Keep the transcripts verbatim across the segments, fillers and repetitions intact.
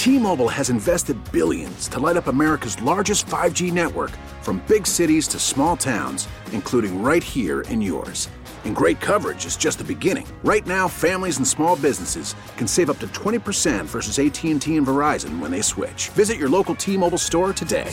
T-Mobile has invested billions to light up America's largest five G network, from big cities to small towns, including right here in yours. And great coverage is just the beginning. Right now, families and small businesses can save up to twenty percent versus A T and T and Verizon when they switch. Visit your local T-Mobile store today.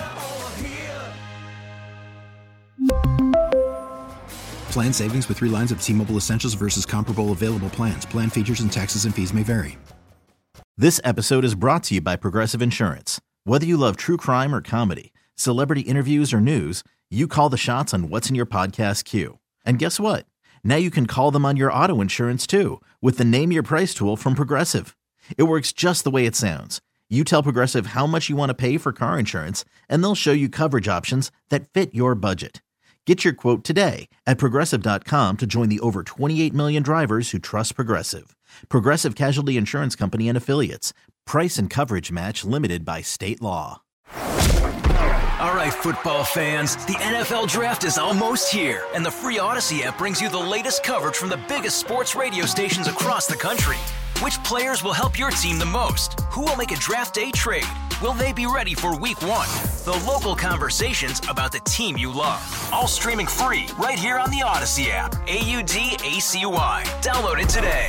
Plan savings with three lines of T-Mobile Essentials versus comparable available plans. Plan features and taxes and fees may vary. This episode is brought to you by Progressive Insurance. Whether you love true crime or comedy, celebrity interviews or news, you call the shots on what's in your podcast queue. And guess what? Now you can call them on your auto insurance too with the Name Your Price tool from Progressive. It works just the way it sounds. You tell Progressive how much you want to pay for car insurance, and they'll show you coverage options that fit your budget. Get your quote today at Progressive dot com to join the over twenty-eight million drivers who trust Progressive. Progressive Casualty Insurance Company and Affiliates. Price and coverage match limited by state law. All right, football fans, the N F L Draft is almost here, and the free Odyssey app brings you the latest coverage from the biggest sports radio stations across the country. Which players will help your team the most? Who will make a draft day trade? Will they be ready for week one? The local conversations about the team you love. All streaming free right here on the Odyssey app. A U D A C Y. Download it today.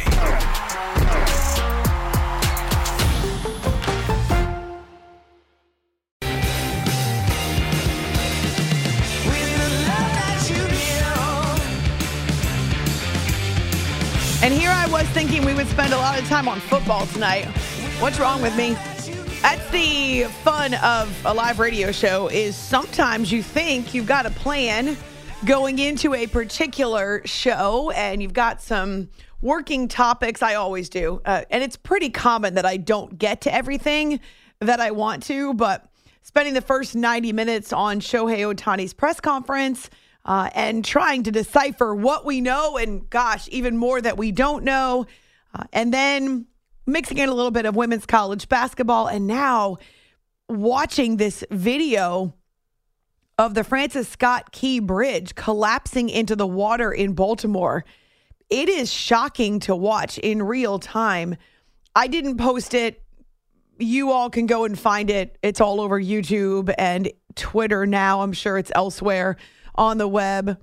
And here I was thinking we would spend a lot of time on football tonight. What's wrong with me? That's the fun of a live radio show, is sometimes you think you've got a plan going into a particular show and you've got some working topics. I always do. Uh, and it's pretty common that I don't get to everything that I want to, but spending the first ninety minutes on Shohei Ohtani's press conference Uh, and trying to decipher what we know and, gosh, even more that we don't know. Uh, and then mixing in a little bit of women's college basketball. And now watching this video of the Francis Scott Key Bridge collapsing into the water in Baltimore. It is shocking to watch in real time. I didn't post it. You all can go and find it. It's all over YouTube and Twitter now. I'm sure it's elsewhere on the web.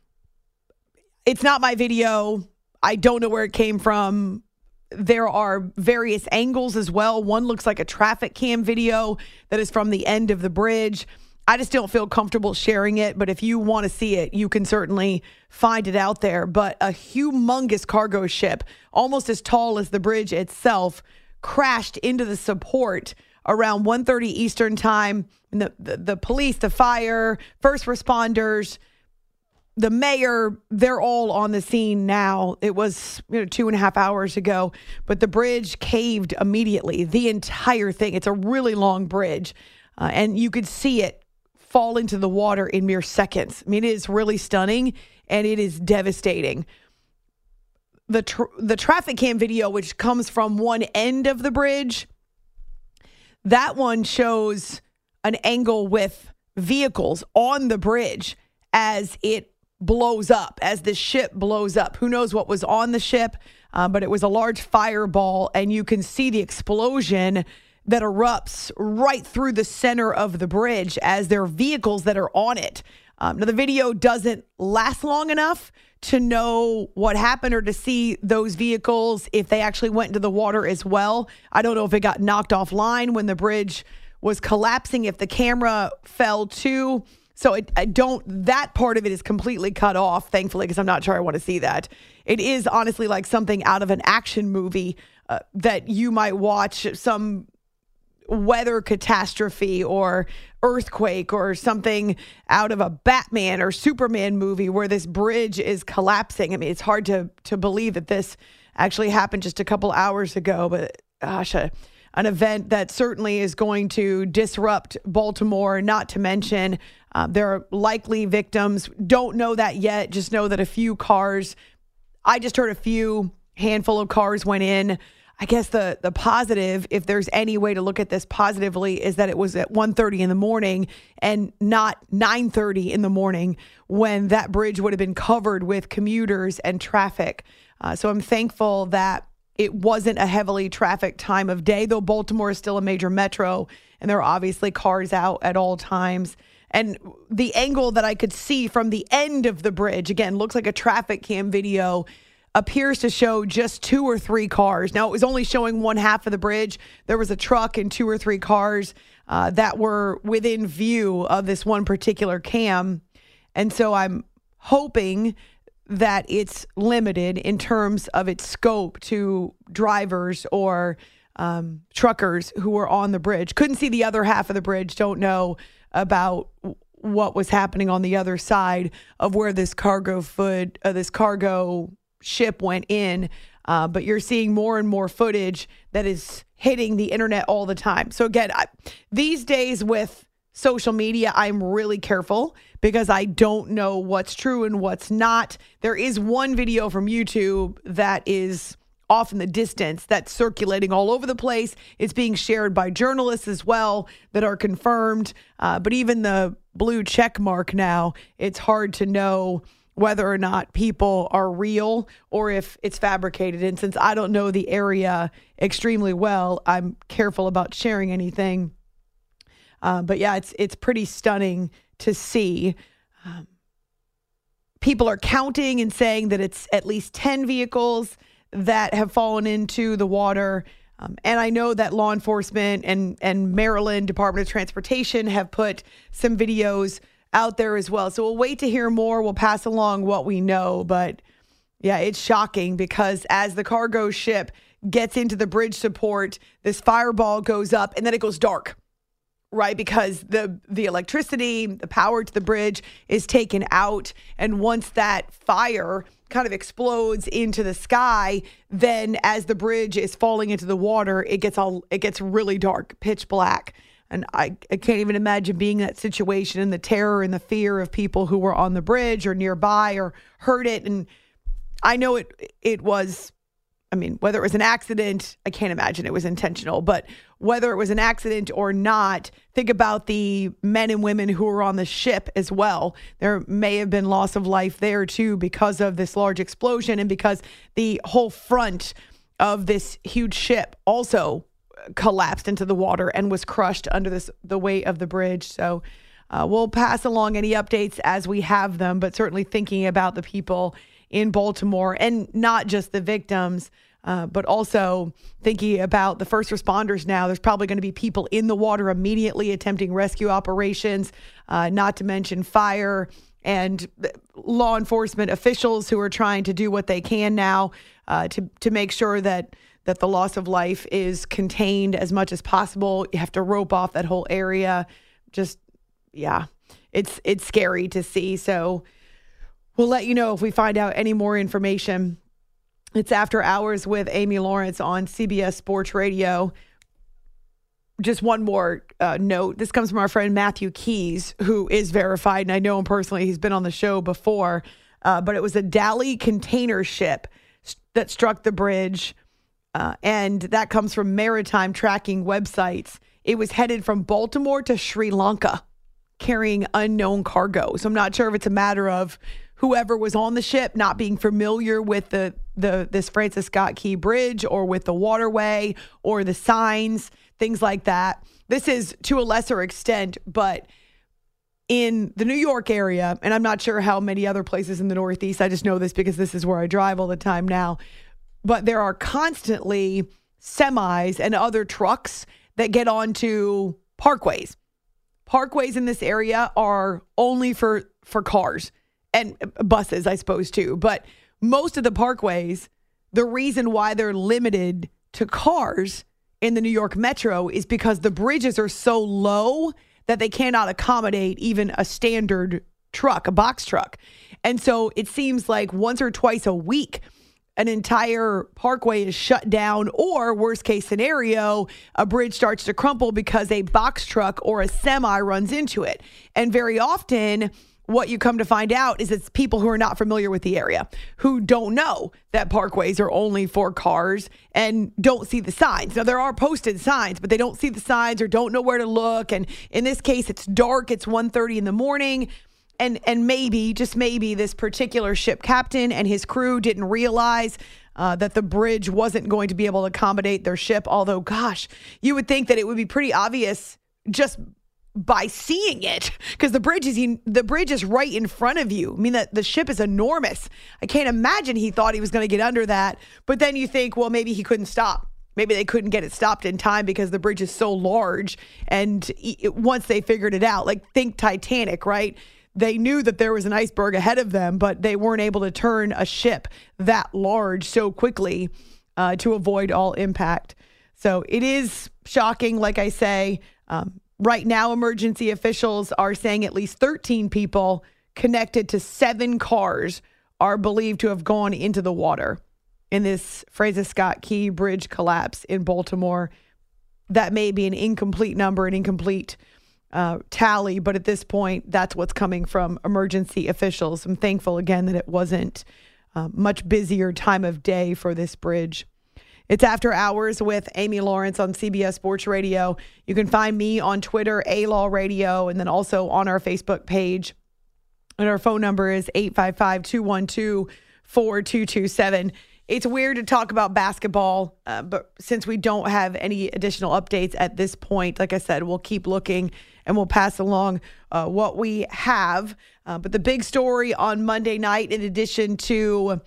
It's not my video. I don't know where it came from. There are various angles as well. One looks like a traffic cam video that is from the end of the bridge. I just don't feel comfortable sharing it, but if you want to see it, you can certainly find it out there. But a humongous cargo ship, almost as tall as the bridge itself, crashed into the support around one thirty Eastern time. And the, the, the police, the fire, first responders, the mayor, they're all on the scene now. It was you know, two and a half hours ago, but the bridge caved immediately. The entire thing. It's a really long bridge, uh, and you could see it fall into the water in mere seconds. I mean, it is really stunning, and it is devastating. The tr- the traffic cam video, which comes from one end of the bridge, that one shows an angle with vehicles on the bridge as it blows up, as the ship blows up. Who knows what was on the ship, uh, but it was a large fireball, and you can see the explosion that erupts right through the center of the bridge as there are vehicles that are on it. Um, now, the video doesn't last long enough to know what happened or to see those vehicles, if they actually went into the water as well. I don't know if it got knocked offline when the bridge was collapsing, if the camera fell too. So it, I don't, that part of it is completely cut off, thankfully, because I'm not sure I want to see that. It is honestly like something out of an action movie uh, that you might watch, some weather catastrophe or earthquake or something out of a Batman or Superman movie where this bridge is collapsing. I mean, it's hard to to believe that this actually happened just a couple hours ago, but gosh, a, an event that certainly is going to disrupt Baltimore, not to mention uh, there are likely victims. Don't know that yet. Just know that a few cars, I just heard a few handful of cars went in. I guess the the positive, if there's any way to look at this positively, is that it was at one thirty in the morning and not nine thirty in the morning when that bridge would have been covered with commuters and traffic. Uh, so I'm thankful that it wasn't a heavily trafficked time of day, though Baltimore is still a major metro, and there are obviously cars out at all times. And the angle that I could see from the end of the bridge, again, looks like a traffic cam video, appears to show just two or three cars. Now, it was only showing one half of the bridge. There was a truck and two or three cars uh, that were within view of this one particular cam. And so I'm hoping that it's limited in terms of its scope to drivers or um, truckers who were on the bridge. Couldn't see the other half of the bridge. Don't know about what was happening on the other side of where this cargo foot, uh, this cargo ship went in. Uh, but you're seeing more and more footage that is hitting the internet all the time. So again, I, these days with social media, I'm really careful because I don't know what's true and what's not. There is one video from YouTube that is off in the distance that's circulating all over the place. It's being shared by journalists as well that are confirmed. Uh, but even the blue check mark now, it's hard to know whether or not people are real or if it's fabricated. And since I don't know the area extremely well, I'm careful about sharing anything. Uh, but yeah, it's it's pretty stunning to see. Um, people are counting and saying that it's at least ten vehicles that have fallen into the water. Um, and I know that law enforcement and, and Maryland Department of Transportation have put some videos out there as well. So we'll wait to hear more. We'll pass along what we know. But yeah, it's shocking because as the cargo ship gets into the bridge support, this fireball goes up and then it goes dark, right? Because the, the electricity, the power to the bridge is taken out. And once that fire kind of explodes into the sky, then as the bridge is falling into the water, it gets all, it gets really dark, pitch black. And I, I can't even imagine being in that situation and the terror and the fear of people who were on the bridge or nearby or heard it. And I know it it was, I mean, whether it was an accident, I can't imagine it was intentional, but whether it was an accident or not, think about the men and women who were on the ship as well. There may have been loss of life there too because of this large explosion and because the whole front of this huge ship also collapsed into the water and was crushed under this the weight of the bridge. So uh, we'll pass along any updates as we have them, but certainly thinking about the people in Baltimore and not just the victims, uh, but also thinking about the first responders now. There's probably going to be people in the water immediately attempting rescue operations, uh, not to mention fire and law enforcement officials who are trying to do what they can now uh, to, to make sure that that the loss of life is contained as much as possible. You have to rope off that whole area. Just, yeah, it's it's scary to see. So we'll let you know if we find out any more information. It's After Hours with Amy Lawrence on C B S Sports Radio. Just one more uh, note. This comes from our friend Matthew Keys, who is verified, and I know him personally. He's been on the show before. Uh, but it was a Dali container ship that struck the bridge. Uh, and that comes from maritime tracking websites. It was headed from Baltimore to Sri Lanka carrying unknown cargo. So I'm not sure if it's a matter of whoever was on the ship not being familiar with the, the this Francis Scott Key Bridge or with the waterway or the signs, things like that. This is to a lesser extent, but in the New York area, and I'm not sure how many other places in the Northeast, I just know this because this is where I drive all the time now, but there are constantly semis and other trucks that get onto parkways. Parkways in this area are only for, for cars and buses, I suppose, too. But most of the parkways, the reason why they're limited to cars in the New York Metro is because the bridges are so low that they cannot accommodate even a standard truck, a box truck. And so it seems like once or twice a week, an entire parkway is shut down, or worst case scenario, a bridge starts to crumple because a box truck or a semi runs into it. And very often what you come to find out is it's people who are not familiar with the area, who don't know that parkways are only for cars and don't see the signs. Now, there are posted signs, but they don't see the signs or don't know where to look. And in this case, it's dark. It's one thirty in the morning. and and maybe, just maybe, this particular ship captain and his crew didn't realize uh, that the bridge wasn't going to be able to accommodate their ship. Although, gosh, you would think that it would be pretty obvious just by seeing it, because the bridge is the bridge is right in front of you. I mean, that the ship is enormous. I can't imagine he thought he was going to get under that. But then you think, well, maybe he couldn't stop. Maybe they couldn't get it stopped in time because the bridge is so large. And it, once they figured it out, like think Titanic, right? They knew that there was an iceberg ahead of them, but they weren't able to turn a ship that large so quickly uh, to avoid all impact. So it is shocking, like I say. Um, right now, emergency officials are saying at least thirteen people connected to seven cars are believed to have gone into the water in this Francis Scott Key Bridge collapse in Baltimore. That may be an incomplete number, an incomplete uh, tally, but at this point, that's what's coming from emergency officials. I'm thankful again that it wasn't a much busier time of day for this bridge. It's After Hours with Amy Lawrence on C B S Sports Radio. You can find me on Twitter, A-Law Radio, and then also on our Facebook page. And our phone number is eight five five, two one two, four two two seven. It's weird to talk about basketball, uh, but since we don't have any additional updates at this point, like I said, we'll keep looking and we'll pass along uh, what we have. Uh, but the big story on Monday night, in addition to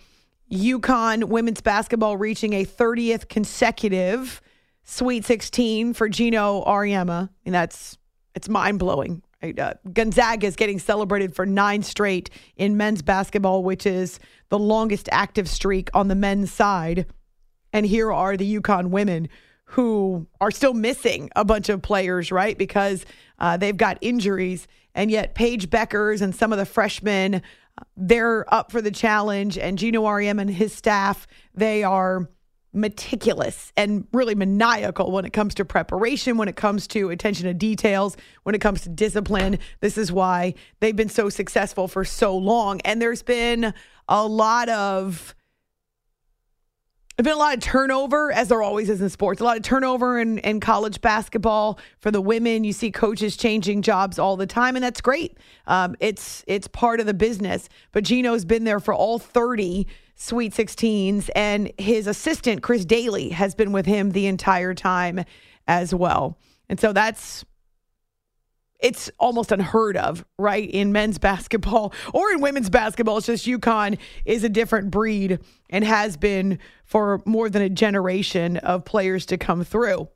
UConn women's basketball reaching a thirtieth consecutive Sweet sixteen for Geno Auriemma, and that's it's mind-blowing. Right? Uh, Gonzaga is getting celebrated for nine straight in men's basketball, which is the longest active streak on the men's side. And here are the UConn women who are still missing a bunch of players, right? Because uh, they've got injuries. And yet Paige Beckers and some of the freshmen, they're up for the challenge. And Geno Auriemma and his staff, they are meticulous and really maniacal when it comes to preparation, when it comes to attention to details, when it comes to discipline. This is why they've been so successful for so long. And there's been a lot of There's been a lot of turnover, as there always is in sports. A lot of turnover in, in college basketball for the women. You see coaches changing jobs all the time, and that's great. Um, it's it's part of the business. But Geno's been there for all thirty Sweet sixteens, and his assistant, Chris Daly, has been with him the entire time as well. And so that's it's almost unheard of, right, in men's basketball or in women's basketball. It's just UConn is a different breed and has been for more than a generation of players to come through.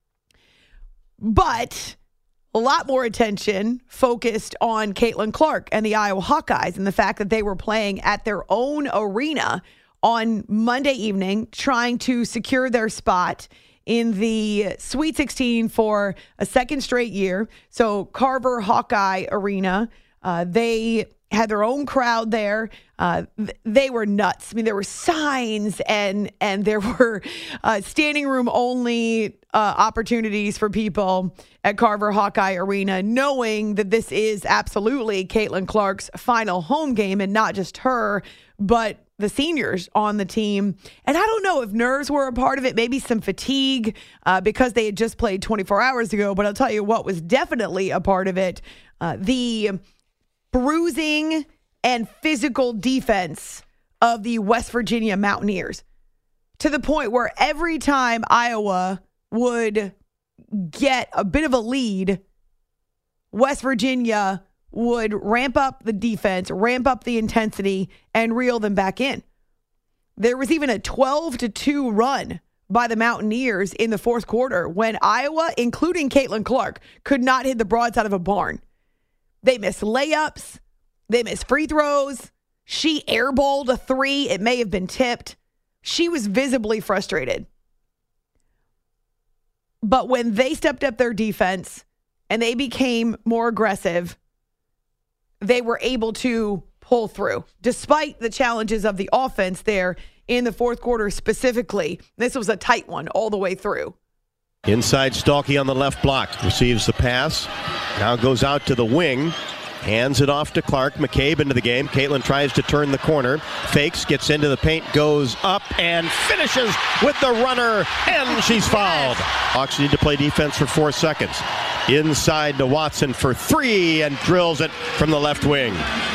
But a lot more attention focused on Caitlin Clark and the Iowa Hawkeyes and the fact that they were playing at their own arena on Monday evening, trying to secure their spot in the Sweet sixteen for a second straight year. So Carver Hawkeye Arena, uh, they had their own crowd there. Uh, th- they were nuts. I mean, there were signs and and there were uh, standing room only uh, opportunities for people at Carver Hawkeye Arena, knowing that this is absolutely Caitlin Clark's final home game, and not just her, but the seniors on the team. And I don't know if nerves were a part of it, maybe some fatigue uh, because they had just played twenty-four hours ago. But I'll tell you what was definitely a part of it. Uh, the bruising and physical defense of the West Virginia Mountaineers, to the point where every time Iowa would get a bit of a lead, West Virginia would ramp up the defense, ramp up the intensity, and reel them back in. There was even a twelve to two run by the Mountaineers in the fourth quarter when Iowa, including Caitlin Clark, could not hit the broadside of a barn. They missed layups. They missed free throws. She airballed a three. It may have been tipped. She was visibly frustrated. But when they stepped up their defense and they became more aggressive, they were able to pull through, despite the challenges of the offense there in the fourth quarter specifically. This was a tight one all the way through. Inside Stalky on the left block. Receives the pass. Now goes out to the wing. Hands it off to Clark. McCabe into the game. Caitlin tries to turn the corner. Fakes, gets into the paint, goes up, and finishes with the runner, and she's fouled. Hawks need to play defense for four seconds. Inside to Watson for three, and drills it from the left wing.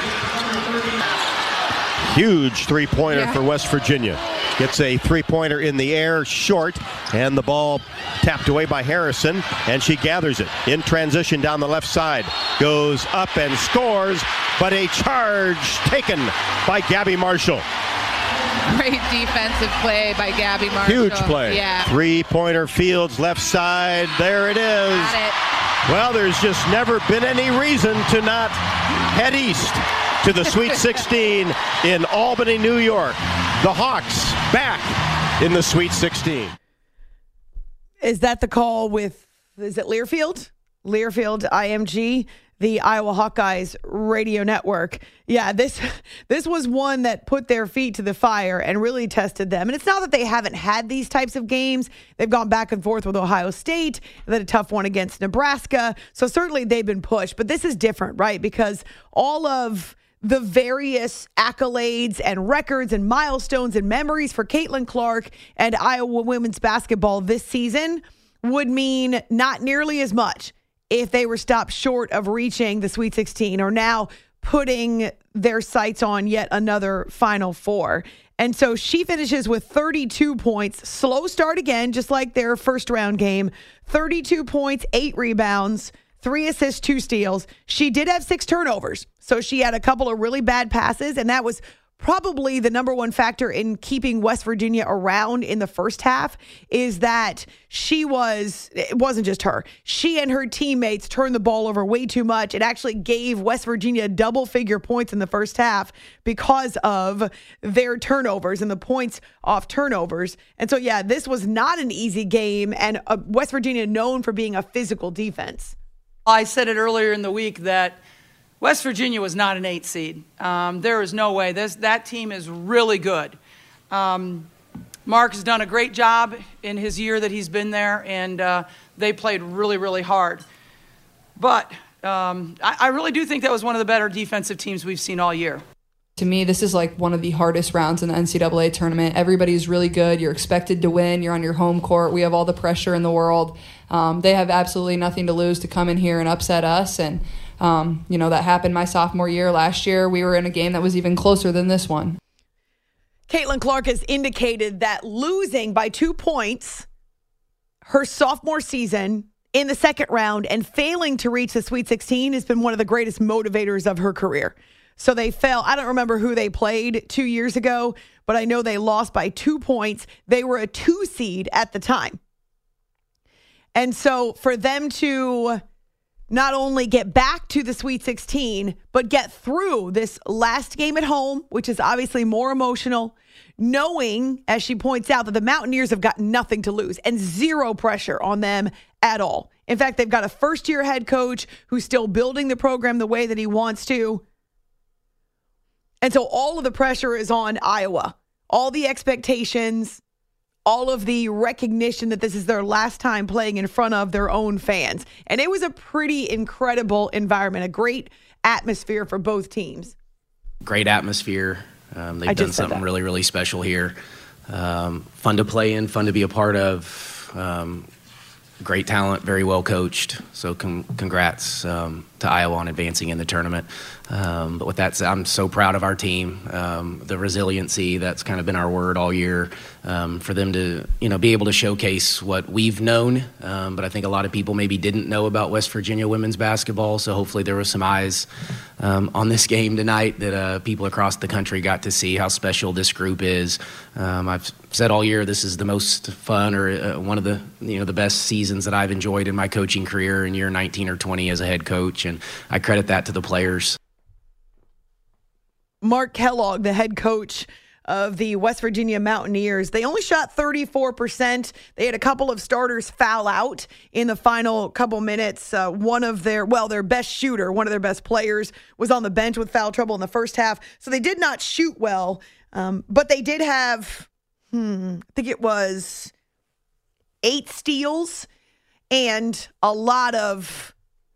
Huge three-pointer yeah. for West Virginia. Gets a three-pointer in the air, short, and the ball tapped away by Harrison, and she gathers it. In transition down the left side. Goes up and scores, but a charge taken by Gabby Marshall. Great defensive play by Gabby Marshall. Huge play. Yeah. Three-pointer Fields, left side. There it is. Got it. Well, there's just never been any reason to not head east to the Sweet sixteen in Albany, New York. The Hawks back in the Sweet sixteen. Is that the call with, is it Learfield? Learfield I M G, the Iowa Hawkeyes radio network. Yeah, this this was one that put their feet to the fire and really tested them. And it's not that they haven't had these types of games. They've gone back and forth with Ohio State, and then a tough one against Nebraska. So certainly they've been pushed. But this is different, right? Because all of the various accolades and records and milestones and memories for Caitlin Clark and Iowa women's basketball this season would mean not nearly as much if they were stopped short of reaching the Sweet sixteen or now putting their sights on yet another Final Four. And so she finishes with thirty-two points, slow start again, just like their first round game, thirty-two points, eight rebounds, three assists, two steals. She did have six turnovers. So she had a couple of really bad passes, and that was probably the number one factor in keeping West Virginia around in the first half, is that she was, it wasn't just her. She and her teammates turned the ball over way too much. It actually gave West Virginia double figure points in the first half because of their turnovers and the points off turnovers. And so, yeah, this was not an easy game, and uh, West Virginia known for being a physical defense. I said it earlier in the week that West Virginia was not an eight seed. Um, there is no way. This, that team is really good. Um, Mark has done a great job in his year that he's been there, and uh, they played really, really hard. But um, I, I really do think that was one of the better defensive teams we've seen all year. To me, this is like one of the hardest rounds in the N C double A tournament. Everybody's really good. You're expected to win. You're on your home court. We have all the pressure in the world. Um, they have absolutely nothing to lose to come in here and upset us. And, um, you know, that happened my sophomore year. Last year, we were in a game that was even closer than this one. Caitlin Clark has indicated that losing by two points her sophomore season in the second round and failing to reach the Sweet sixteen has been one of the greatest motivators of her career. So they fell. I don't remember who they played two years ago, but I know they lost by two points. They were a two seed at the time. And so for them to not only get back to the Sweet sixteen, but get through this last game at home, which is obviously more emotional, knowing, as she points out, that the Mountaineers have got nothing to lose and zero pressure on them at all. In fact, they've got a first-year head coach who's still building the program the way that he wants to. And so all of the pressure is on Iowa. All the expectations, all of the recognition that this is their last time playing in front of their own fans. And it was a pretty incredible environment, a great atmosphere for both teams. Great atmosphere. Um, they've done something really, really special here. Um, fun to play in, fun to be a part of. Um, great talent, very well coached. So con- congrats um, to Iowa on advancing in the tournament. Um, but with that said, I'm so proud of our team, um, the resiliency, that's kind of been our word all year, um, for them to, you know, be able to showcase what we've known. Um, but I think a lot of people maybe didn't know about West Virginia women's basketball. So hopefully there were some eyes um, on this game tonight that uh, people across the country got to see how special this group is. Um, I've said all year this is the most fun, or uh, one of the, you know, the best seasons that I've enjoyed in my coaching career in year nineteen or twenty as a head coach. And I credit that to the players. Mark Kellogg, the head coach of the West Virginia Mountaineers, they only shot thirty-four percent. They had a couple of starters foul out in the final couple minutes. Uh, one of their, well, their best shooter, one of their best players, was on the bench with foul trouble in the first half. So they did not shoot well, um, but they did have, hmm, I think it was eight steals and a lot of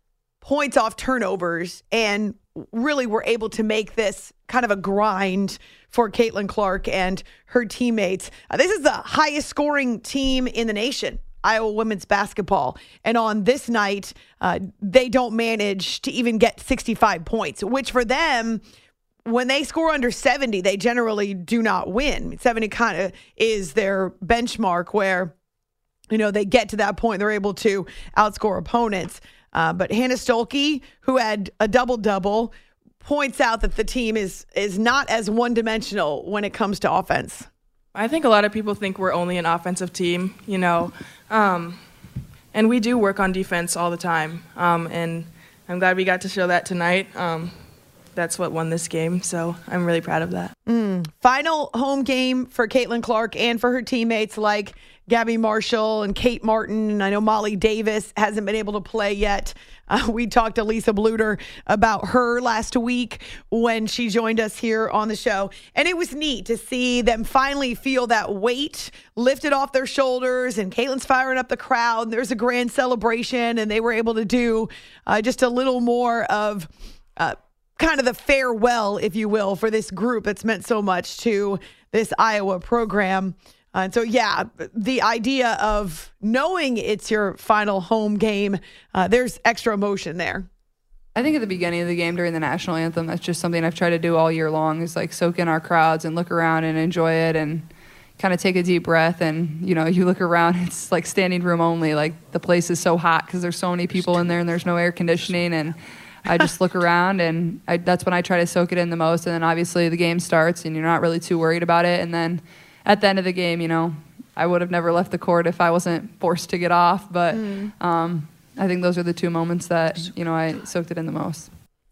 points off turnovers and really were able to make this kind of a grind for Caitlin Clark and her teammates. Uh, this is the highest scoring team in the nation, Iowa women's basketball. And on this night, uh, they don't manage to even get sixty-five points, which for them, when they score under seventy, they generally do not win. seventy kind of is their benchmark where, you know, they get to that point, they're able to outscore opponents. Uh, but Hannah Stolke, who had a double-double, points out that the team is is not as one-dimensional when it comes to offense. I think a lot of people think we're only an offensive team, you know, um, and we do work on defense all the time. Um, and I'm glad we got to show that tonight. Um, that's what won this game, so I'm really proud of that. Mm. Final home game for Caitlin Clark and for her teammates like Gabby Marshall and Kate Martin, and I know Molly Davis hasn't been able to play yet. Uh, we talked to Lisa Bluter about her last week when she joined us here on the show, and it was neat to see them finally feel that weight lifted off their shoulders, and Caitlin's firing up the crowd. There's a grand celebration, and they were able to do uh, just a little more of uh, kind of the farewell, if you will, for this group that's meant so much to this Iowa program. Uh, and so, yeah, the idea of knowing it's your final home game, uh, there's extra emotion there. I think at the beginning of the game during the national anthem, that's just something I've tried to do all year long is like soak in our crowds and look around and enjoy it and kind of take a deep breath. And, you know, you look around, it's like standing room only. Like the place is so hot because there's so many people in there and there's no air conditioning. And I just look around and I, that's when I try to soak it in the most. And then obviously the game starts and you're not really too worried about it. And then at the end of the game, you know, I would have never left the court if I wasn't forced to get off. But mm. um, I think those are the two moments that, you know, I soaked it in the most.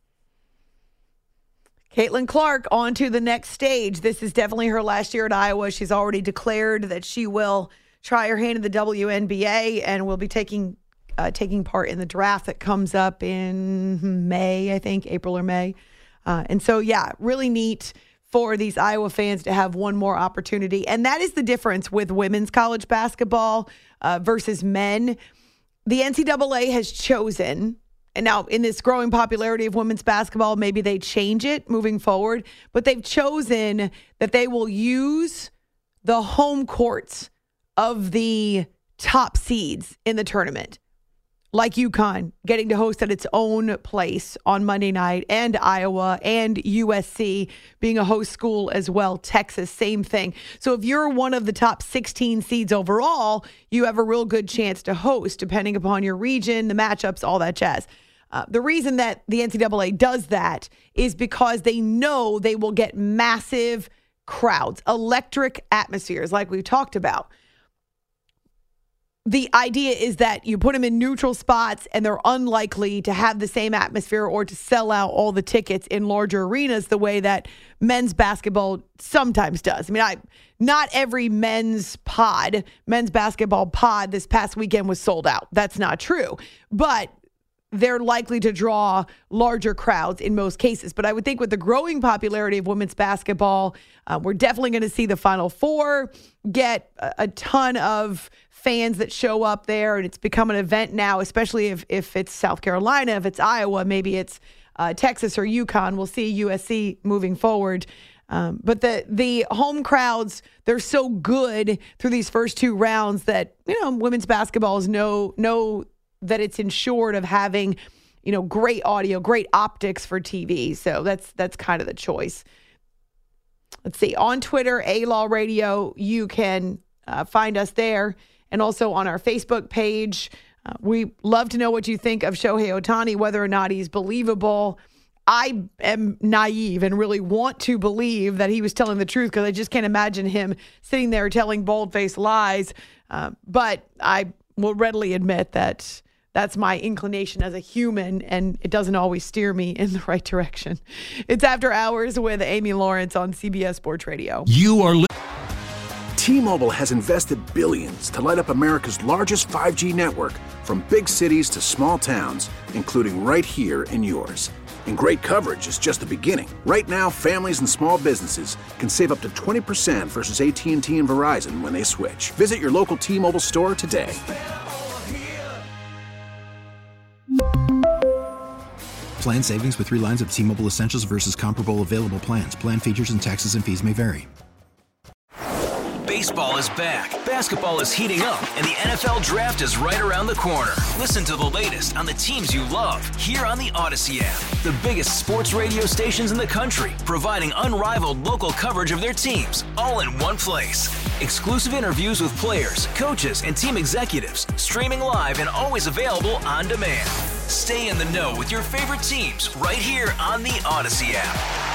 Caitlin Clark on to the next stage. This is definitely her last year at Iowa. She's already declared that she will try her hand at the W N B A and will be taking uh, taking part in the draft that comes up in May, I think, April or May. Uh, and so, yeah, really neat for these Iowa fans to have one more opportunity. And that is the difference with women's college basketball uh, versus men. The N C double A has chosen, and now in this growing popularity of women's basketball, maybe they change it moving forward, but they've chosen that they will use the home courts of the top seeds in the tournament. Like UConn getting to host at its own place on Monday night, and Iowa and U S C being a host school as well. Texas, same thing. So if you're one of the top sixteen seeds overall, you have a real good chance to host, depending upon your region, the matchups, all that jazz. Uh, the reason that the N C double A does that is because they know they will get massive crowds, electric atmospheres like we've talked about. The idea is that you put them in neutral spots and they're unlikely to have the same atmosphere or to sell out all the tickets in larger arenas the way that men's basketball sometimes does. I mean, I not every men's pod, men's basketball pod this past weekend was sold out. That's not true. But they're likely to draw larger crowds in most cases. But I would think with the growing popularity of women's basketball, uh, we're definitely going to see the Final Four get a, a ton of fans that show up there, and it's become an event now, especially if, if it's South Carolina, if it's Iowa, maybe it's uh, Texas or UConn. We'll see U S C moving forward. Um, but the the home crowds, they're so good through these first two rounds that, you know, women's basketball is no no that it's ensured of having, you know, great audio, great optics for T V. So that's that's kind of the choice. Let's see. On Twitter, A-Law Radio, you can uh, find us there. And also on our Facebook page. Uh, we love to know what you think of Shohei Ohtani, whether or not he's believable. I am naive and really want to believe that he was telling the truth because I just can't imagine him sitting there telling bold-faced lies. Uh, but I will readily admit that that's my inclination as a human, and it doesn't always steer me in the right direction. It's After Hours with Amy Lawrence on C B S Sports Radio. You are li- T-Mobile has invested billions to light up America's largest five G network, from big cities to small towns, including right here in yours. And great coverage is just the beginning. Right now, families and small businesses can save up to twenty percent versus A T and T and Verizon when they switch. Visit your local T-Mobile store today. Plan savings with three lines of T-Mobile Essentials versus comparable available plans. Plan features and taxes and fees may vary. Baseball is back, basketball is heating up, and the N F L Draft is right around the corner. Listen to the latest on the teams you love here on the Odyssey app. The biggest sports radio stations in the country, providing unrivaled local coverage of their teams, all in one place. Exclusive interviews with players, coaches, and team executives, streaming live and always available on demand. Stay in the know with your favorite teams right here on the Odyssey app.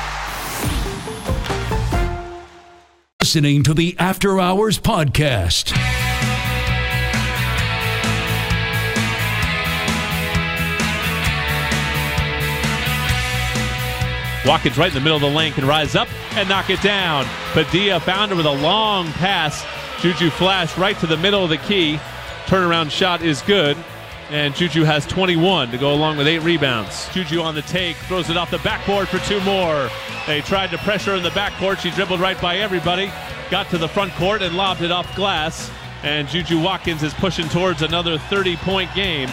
Listening to the After Hours Podcast. Watkins right in the middle of the lane can rise up and knock it down. Padilla found her with a long pass. Juju flash right to the middle of the key. Turnaround shot is good. And Juju has twenty-one to go along with eight rebounds. Juju on the take, throws it off the backboard for two more. They tried to pressure in the backcourt. She dribbled right by everybody, got to the front court and lobbed it off glass. And Juju Watkins is pushing towards another thirty-point game.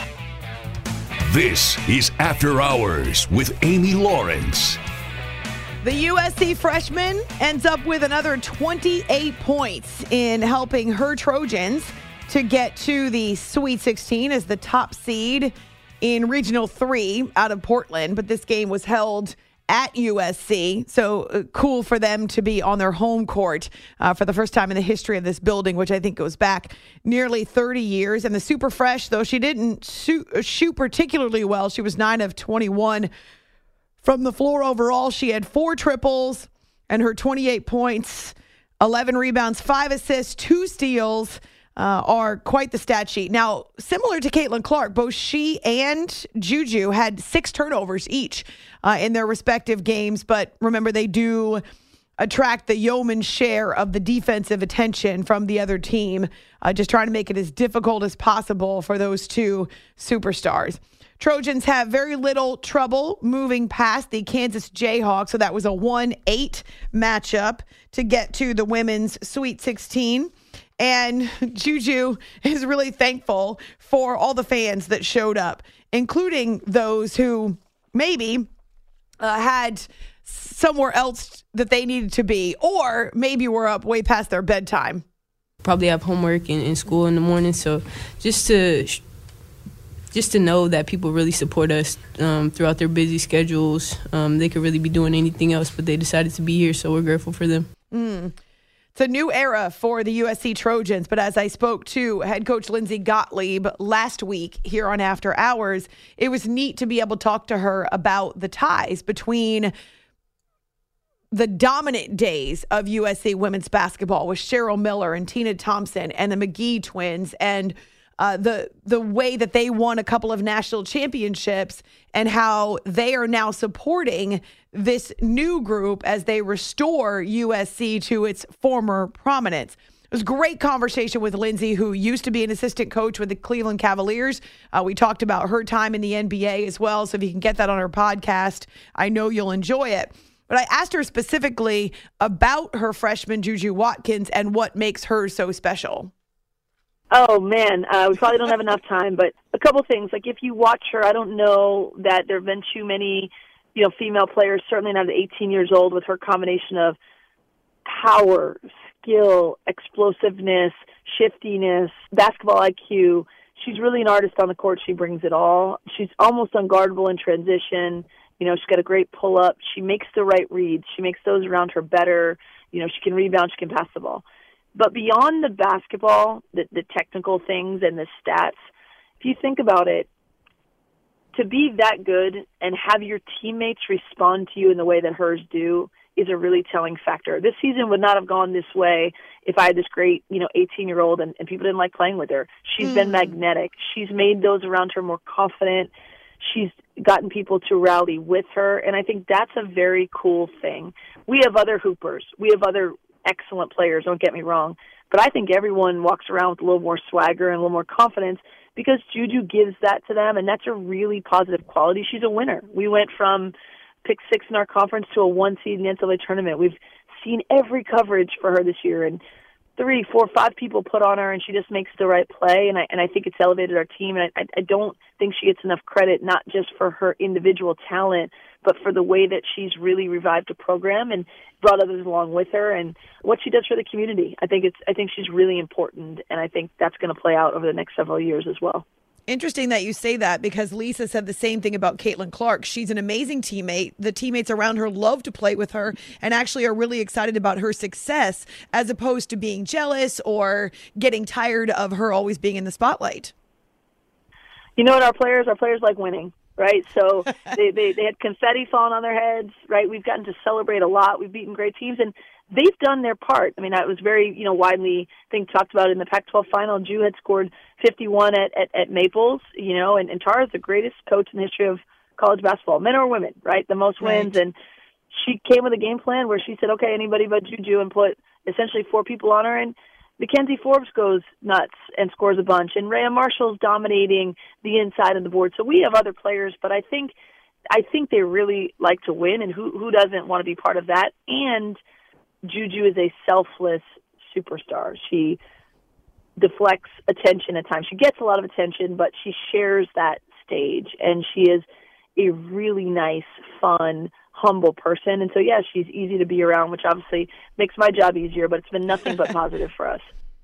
This is After Hours with Amy Lawrence. The U S C freshman ends up with another twenty-eight points in helping her Trojans to get to the Sweet sixteen as the top seed in Regional three out of Portland. But this game was held at U S C, so uh, cool for them to be on their home court uh, for the first time in the history of this building, which I think goes back nearly thirty years. And the super fresh, though she didn't shoot, shoot particularly well, she was nine of twenty-one from the floor overall. She had four triples and her twenty-eight points, eleven rebounds, five assists, two steals. Uh, are quite the stat sheet. Now, similar to Caitlin Clark, both she and Juju had six turnovers each uh, in their respective games. But remember, they do attract the yeoman's share of the defensive attention from the other team, uh, just trying to make it as difficult as possible for those two superstars. Trojans have very little trouble moving past the Kansas Jayhawks, so that was a one eight matchup to get to the women's Sweet sixteen. And Juju is really thankful for all the fans that showed up, including those who maybe uh, had somewhere else that they needed to be, or maybe were up way past their bedtime. Probably have homework in, in school in the morning, so just to just to know that people really support us um, throughout their busy schedules. Um, they could really be doing anything else, but they decided to be here, so we're grateful for them. Mm. It's a new era for the U S C Trojans, but as I spoke to head coach Lindsay Gottlieb last week here on After Hours, it was neat to be able to talk to her about the ties between the dominant days of U S C women's basketball with Cheryl Miller and Tina Thompson and the McGee twins, and uh, the the way that they won a couple of national championships and how they are now supporting this new group as they restore U S C to its former prominence. It was a great conversation with Lindsay, who used to be an assistant coach with the Cleveland Cavaliers. Uh, we talked about her time in the N B A as well, so if you can get that on her podcast, I know you'll enjoy it. But I asked her specifically about her freshman Juju Watkins and what makes her so special. Oh, man, uh, we probably don't have enough time, but a couple things. Like, if you watch her, I don't know that there have been too many, you know, female players, certainly not at eighteen years old, with her combination of power, skill, explosiveness, shiftiness, basketball I Q. She's really an artist on the court. She brings it all. She's almost unguardable in transition. You know, she's got a great pull-up. She makes the right reads. She makes those around her better. You know, she can rebound. She can pass the ball. But beyond the basketball, the, the technical things and the stats, if you think about it, to be that good and have your teammates respond to you in the way that hers do is a really telling factor. This season would not have gone this way if I had this great, you know, eighteen-year-old and, and people didn't like playing with her. She's mm. been magnetic. She's made those around her more confident. She's gotten people to rally with her, and I think that's a very cool thing. We have other hoopers. We have other excellent players, don't get me wrong, but I think everyone walks around with a little more swagger and a little more confidence because Juju gives that to them, and that's a really positive quality. She's a winner. We went from pick six in our conference to a one seed in the N C double A tournament. We've seen every coverage for her this year, and three, four, five people put on her, and she just makes the right play. And I and I think it's elevated our team. And I, I don't think she gets enough credit, not just for her individual talent, but for the way that she's really revived a program and brought others along with her, and what she does for the community. I think it's I think she's really important, and I think that's going to play out over the next several years as well. Interesting that you say that, because Lisa said the same thing about Caitlin Clark. She's an amazing teammate. The teammates around her love to play with her and actually are really excited about her success, as opposed to being jealous or getting tired of her always being in the spotlight. You know what, our players, our players like winning, right? So they, they, they had confetti falling on their heads, right? We've gotten to celebrate a lot. We've beaten great teams, and they've done their part. I mean, that was very, you know, widely, I think, talked about in the Pac twelve final. Ju had scored fifty-one at, at, at Maples, you know, and, and Tara's the greatest coach in the history of college basketball, men or women, right? The most wins. Right. And she came with a game plan where she said, okay, anybody but Juju, and put essentially four people on her. And Mackenzie Forbes goes nuts and scores a bunch. And Rhea Marshall's dominating the inside of the board. So we have other players, but I think I think they really like to win, and who who doesn't want to be part of that? And Juju is a selfless superstar. She deflects attention at times. She gets a lot of attention, but she shares that stage, and she is a really nice, fun, humble person. And so, yeah, she's easy to be around, which obviously makes my job easier, but it's been nothing but positive for us.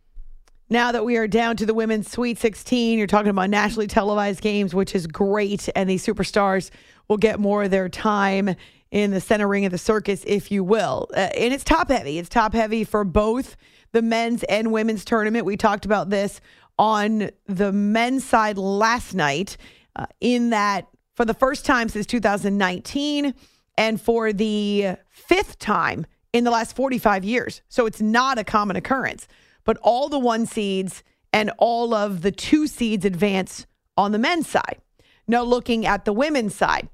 Now that we are down to the women's Sweet sixteen, you're talking about nationally televised games, which is great, and these superstars will get more of their time in the center ring of the circus, if you will. Uh, and it's top-heavy. It's top-heavy for both the men's and women's tournament. We talked about this on the men's side last night, uh, in that for the first time since two thousand nineteen and for the fifth time in the last forty-five years. So it's not a common occurrence. But all the one seeds and all of the two seeds advance on the men's side. Now, looking at the women's side,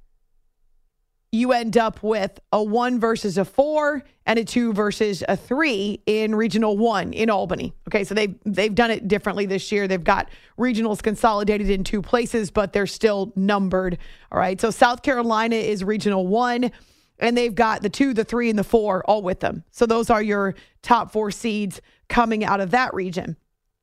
you end up with a one versus a four and a two versus a three in Regional One in Albany. Okay, so they've, they've done it differently this year. They've got regionals consolidated in two places, but they're still numbered. All right, so South Carolina is Regional One, and they've got the two, the three, and the four all with them. So those are your top four seeds coming out of that region.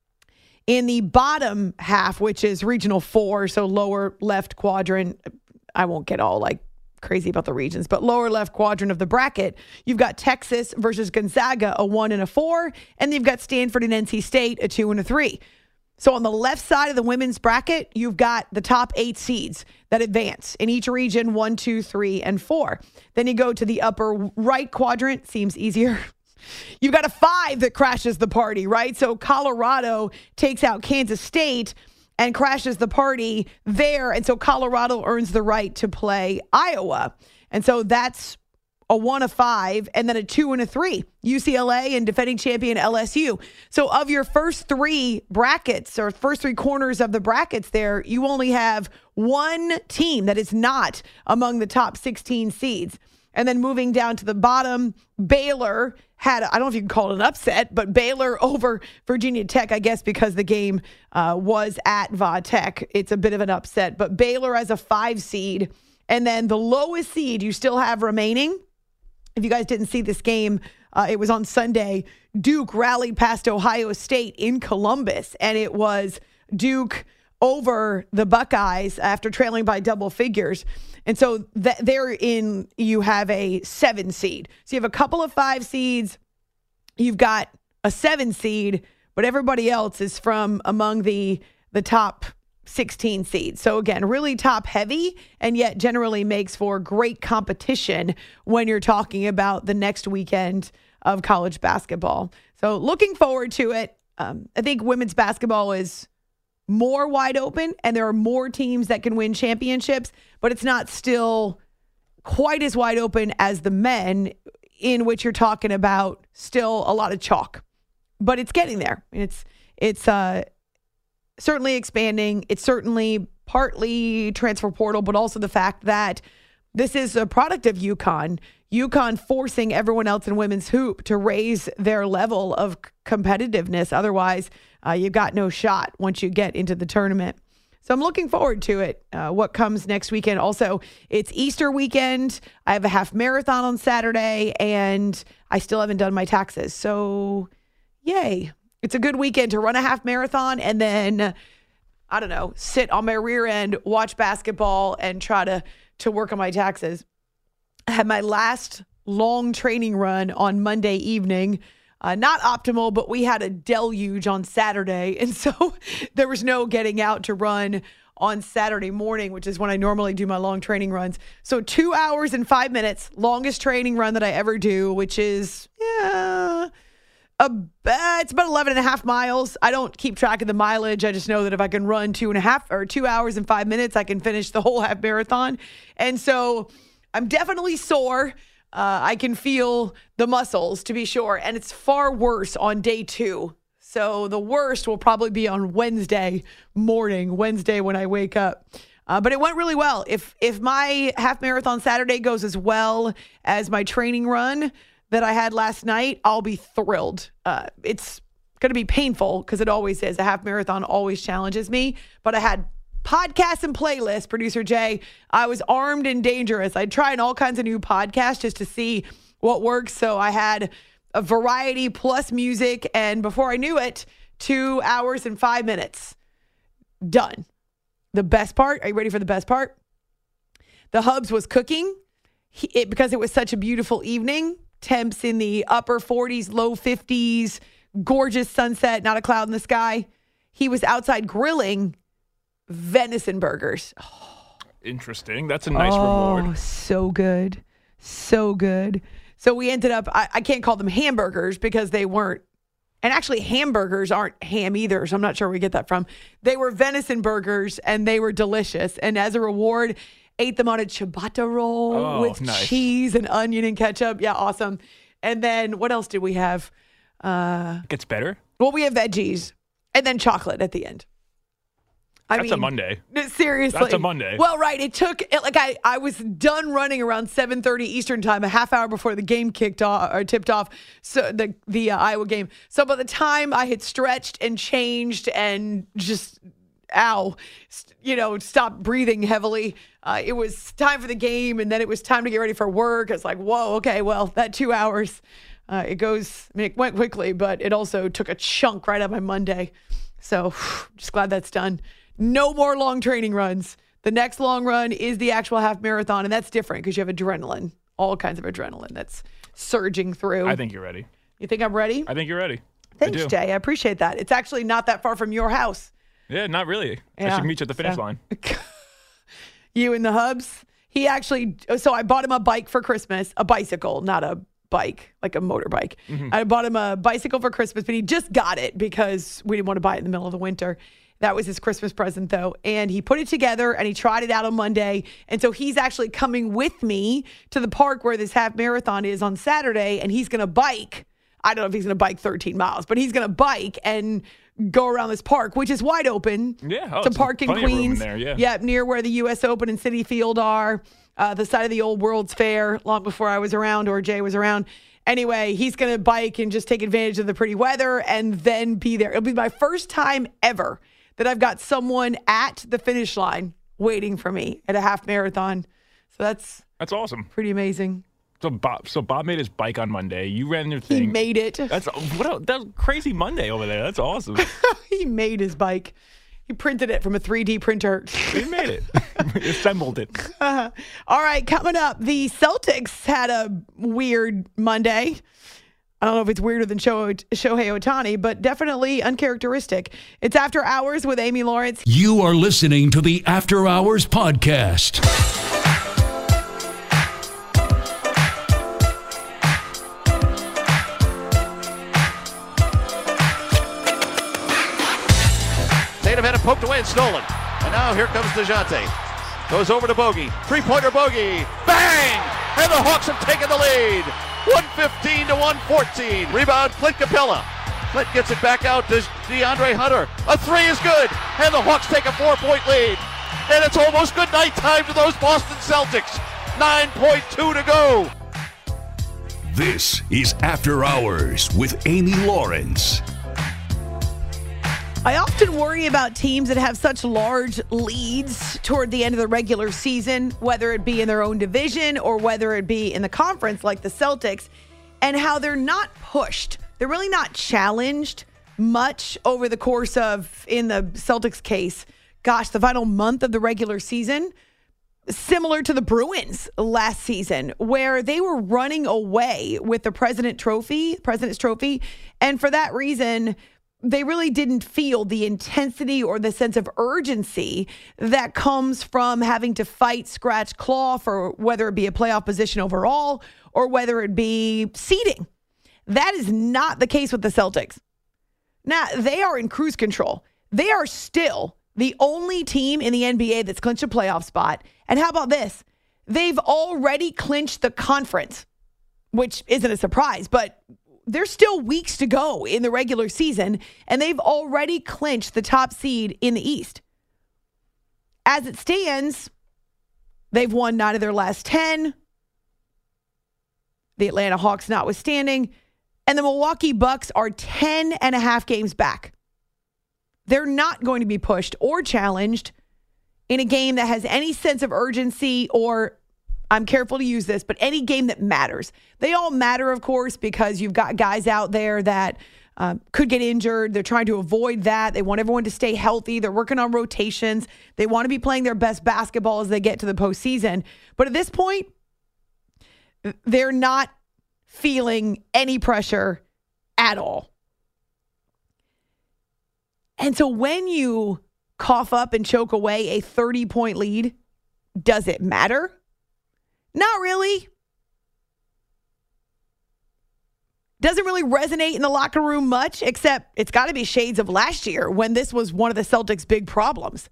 In the bottom half, which is Regional Four, so lower left quadrant, I won't get all like crazy about the regions, but lower left quadrant of the bracket, you've got Texas versus Gonzaga, a one and a four, and you've got Stanford and N C State, a two and a three. So on the left side of the women's bracket, you've got the top eight seeds that advance in each region, one, two, three, and four. Then you go to the upper right quadrant, seems easier. You've got a five that crashes the party, right? So Colorado takes out Kansas State and crashes the party there. And so Colorado earns the right to play Iowa. And so that's a one, a five, and then a two and a three. U C L A and defending champion L S U. So of your first three brackets, or first three corners of the brackets there, you only have one team that is not among the top sixteen seeds. And then moving down to the bottom, Baylor had, I don't know if you can call it an upset, but Baylor over Virginia Tech, I guess because the game uh, was at Va Tech. It's a bit of an upset. But Baylor as a five seed. And then the lowest seed you still have remaining, if you guys didn't see this game, uh, it was on Sunday. Duke rallied past Ohio State in Columbus, and it was Duke over the Buckeyes after trailing by double figures. And so th- there in you have a seven seed. So you have a couple of five seeds. You've got a seven seed, but everybody else is from among the the top sixteen seeds. So again, really top heavy, and yet generally makes for great competition when you're talking about the next weekend of college basketball. So looking forward to it. Um, I think women's basketball is more wide open, and there are more teams that can win championships, but it's not still quite as wide open as the men, in which you're talking about still a lot of chalk. But it's getting there. It's it's uh, certainly expanding. It's certainly partly transfer portal, but also the fact that this is a product of UConn. UConn forcing everyone else in women's hoop to raise their level of competitiveness. Otherwise, uh, you've got no shot once you get into the tournament. So I'm looking forward to it, uh, what comes next weekend. Also, it's Easter weekend. I have a half marathon on Saturday, and I still haven't done my taxes. So, yay. it's a good weekend to run a half marathon and then, I don't know, sit on my rear end, watch basketball, and try to, to work on my taxes. I had my last long training run on Monday evening. Uh, not optimal, but we had a deluge on Saturday. And so there was no getting out to run on Saturday morning, which is when I normally do my long training runs. So two hours and five minutes, longest training run that I ever do, which is, yeah, about, it's about eleven and a half miles. I don't keep track of the mileage. I just know that if I can run two and a half or two hours and five minutes, I can finish the whole half marathon. And so I'm definitely sore. Uh, I can feel the muscles, to be sure, and it's far worse on day two. So the worst will probably be on Wednesday morning, Wednesday when I wake up. Uh, but it went really well. If if my half marathon Saturday goes as well as my training run that I had last night, I'll be thrilled. Uh, it's going to be painful because it always is. A half marathon always challenges me, but I had podcasts and playlists, producer Jay. I was armed and dangerous. I tried all kinds of new podcasts just to see what works. So I had a variety plus music. And before I knew it, two hours and five minutes done. The best part, are you ready for the best part? The Hubs was cooking he, it, because it was such a beautiful evening. Temps in the upper forties, low fifties, gorgeous sunset, not a cloud in the sky. He was outside grilling venison burgers. Oh. Interesting. That's a nice oh, reward. So good. So good. So we ended up, I, I can't call them hamburgers because they weren't. And actually hamburgers aren't ham either. So I'm not sure where we get that from. They were venison burgers and they were delicious. And as a reward, ate them on a ciabatta roll oh, with nice. cheese and onion and ketchup. Yeah, awesome. And then what else did we have? Uh, it gets better. Well, we have veggies and then chocolate at the end. I That's mean, a Monday. Seriously. That's a Monday. Well, right. It took, it, like, I, I was done running around seven thirty Eastern time, a half hour before the game kicked off, or tipped off, so the, the uh, Iowa game. So by the time I had stretched and changed and just, ow, you know, stopped breathing heavily, uh, it was time for the game, and then it was time to get ready for work. It's like, whoa, okay, well, that two hours, uh, it goes, I mean, it went quickly, but it also took a chunk right out of my Monday. So just glad that's done. No more long training runs. The next long run is the actual half marathon, and that's different because you have adrenaline, all kinds of adrenaline that's surging through. I think you're ready. You think I'm ready? I think you're ready. Thanks, I Jay. I appreciate that. It's actually not that far from your house. Yeah, not really. Yeah, I should meet you at the finish so. line. You and the Hubs? He actually, so I bought him a bike for Christmas, a bicycle, not a bike, like a motorbike. Mm-hmm. I bought him a bicycle for Christmas, but he just got it because we didn't want to buy it in the middle of the winter. That was his Christmas present, though. And he put it together, and he tried it out on Monday. And so he's actually coming with me to the park where this half marathon is on Saturday, and he's going to bike. I don't know if he's going to bike thirteen miles, but he's going to bike and go around this park, which is wide open. Yeah, oh, to park in Queens. In there, yeah. yeah, near where the U S Open and Citi Field are, uh, the side of the old World's Fair, long before I was around or Jay was around. Anyway, he's going to bike and just take advantage of the pretty weather and then be there. It'll be my first time ever that I've got someone at the finish line waiting for me at a half marathon. So that's that's awesome. Pretty amazing. So Bob, so Bob made his bike on Monday. You ran your thing. He made it. That's what a that's a crazy Monday over there. That's awesome. He made his bike. He printed it from a three D printer. He made it. He assembled it. Uh, all right, coming up, the Celtics had a weird Monday. I don't know if it's weirder than Shohei Ohtani, but definitely uncharacteristic. It's After Hours with Amy Lawrence. You are listening to the After Hours podcast. Tatum had it poked away and stolen. And now here comes DeJounte. Goes over to Bogey. Three-pointer Bogey. Bang! And the Hawks have taken the lead. one fifteen to one fourteen. Rebound, Clint Capella. Clint gets it back out to DeAndre Hunter. A three is good. And the Hawks take a four-point lead. And it's almost good night time to those Boston Celtics. nine point two to go. This is After Hours with Amy Lawrence. I often worry about teams that have such large leads toward the end of the regular season, whether it be in their own division or whether it be in the conference like the Celtics, and how they're not pushed. They're really not challenged much over the course of, in the Celtics case, gosh, the final month of the regular season, similar to the Bruins last season, where they were running away with the President Trophy, President's Trophy, and for that reason, they really didn't feel the intensity or the sense of urgency that comes from having to fight, scratch, claw for whether it be a playoff position overall or whether it be seeding. That is not the case with the Celtics. Now, they are in cruise control. They are still the only team in the N B A that's clinched a playoff spot. And how about this? They've already clinched the conference, which isn't a surprise, but there's still weeks to go in the regular season, and they've already clinched the top seed in the East. As it stands, they've won nine of their last ten, the Atlanta Hawks notwithstanding, and the Milwaukee Bucks are ten and a half games back. They're not going to be pushed or challenged in a game that has any sense of urgency or, I'm careful to use this, but any game that matters. They all matter, of course, because you've got guys out there that um, could get injured. They're trying to avoid that. They want everyone to stay healthy. They're working on rotations. They want to be playing their best basketball as they get to the postseason. But at this point, they're not feeling any pressure at all. And so when you cough up and choke away a thirty-point lead, does it matter? Not really. Doesn't really resonate in the locker room much, except it's got to be shades of last year when this was one of the Celtics' big problems.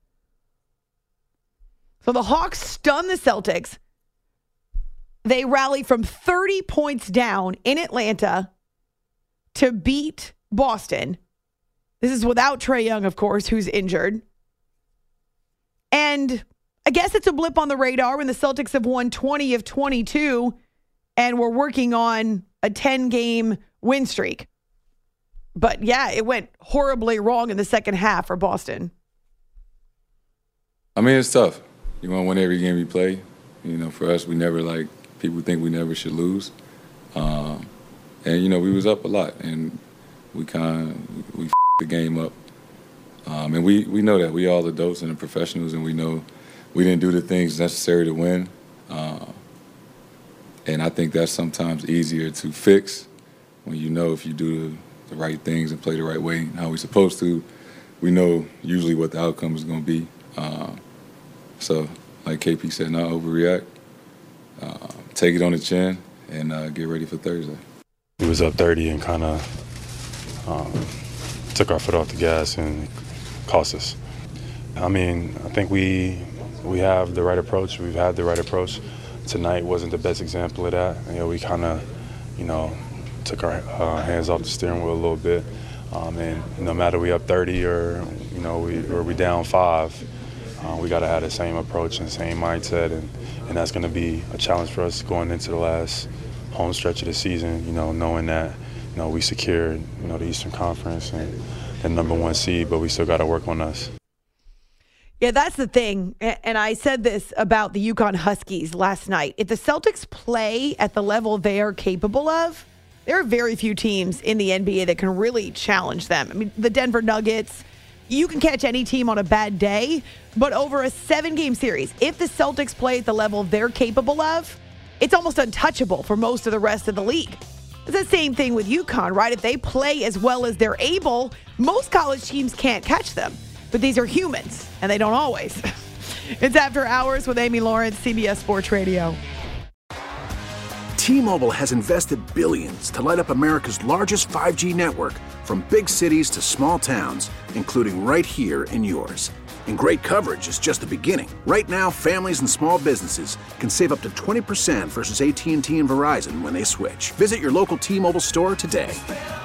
So the Hawks stun the Celtics. They rally from thirty points down in Atlanta to beat Boston. This is without Trae Young, of course, who's injured. And I guess it's a blip on the radar when the Celtics have won twenty of twenty-two and we're working on a ten-game win streak. But yeah, it went horribly wrong in the second half for Boston. I mean, it's tough. You want to win every game you play. You know, for us, we never, like, people think we never should lose. Um, and, you know, we was up a lot, and we kind of, we f***ed the game up. Um, and we, we know that. We all adults and the professionals, and we know we didn't do the things necessary to win. Uh, and I think that's sometimes easier to fix when you know if you do the, the right things and play the right way and how we're supposed to. We know usually what the outcome is going to be. Uh, so, like K P said, not overreact. Uh, take it on the chin and uh, get ready for Thursday. We was up thirty and kind of um, took our foot off the gas and cost us. I mean, I think we we have the right approach. We've had the right approach. Tonight wasn't the best example of that. You know, we kind of, you know, took our uh, hands off the steering wheel a little bit. Um, and no matter we up thirty or, you know, we or we down five, uh, we got to have the same approach and same mindset. And, and that's going to be a challenge for us going into the last home stretch of the season, you know, knowing that, you know, we secured, you know, the Eastern Conference and the number one seed, but we still got to work on us. Yeah, that's the thing. And I said this about the UConn Huskies last night. If the Celtics play at the level they are capable of, there are very few teams in the N B A that can really challenge them. I mean, the Denver Nuggets, you can catch any team on a bad day, but over a seven-game series, if the Celtics play at the level they're capable of, it's almost untouchable for most of the rest of the league. It's the same thing with UConn, right? If they play as well as they're able, most college teams can't catch them. But these are humans, and they don't always. It's After Hours with Amy Lawrence, C B S Sports Radio. T-Mobile has invested billions to light up America's largest five G network, from big cities to small towns, including right here in yours. And great coverage is just the beginning. Right now, families and small businesses can save up to twenty percent versus A T and T and Verizon when they switch. Visit your local T-Mobile store today.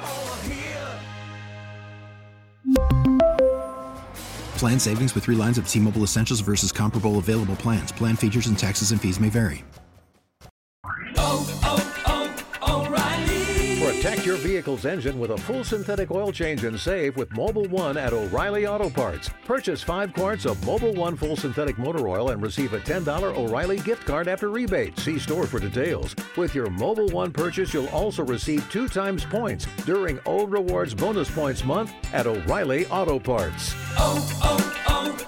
Plan savings with three lines of T-Mobile Essentials versus comparable available plans. Plan features and taxes and fees may vary. Protect your vehicle's engine with a full synthetic oil change and save with Mobil one at O'Reilly Auto Parts. Purchase five quarts of Mobil one full synthetic motor oil and receive a ten dollars O'Reilly gift card after rebate. See store for details. With your Mobil one purchase, you'll also receive two times points during O Rewards Bonus Points Month at O'Reilly Auto Parts. Oh,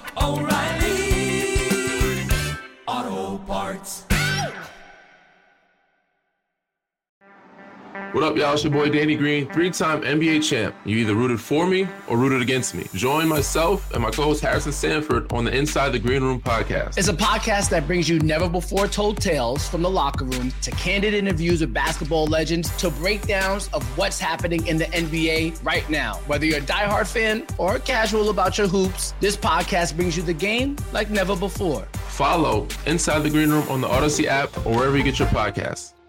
oh, oh, O'Reilly Auto Parts. What up, y'all? It's your boy Danny Green, three-time N B A champ. You either rooted for me or rooted against me. Join myself and my co-host Harrison Sanford on the Inside the Green Room podcast. It's a podcast that brings you never-before-told tales from the locker room to candid interviews with basketball legends to breakdowns of what's happening in the N B A right now. Whether you're a diehard fan or casual about your hoops, this podcast brings you the game like never before. Follow Inside the Green Room on the Odyssey app or wherever you get your podcasts.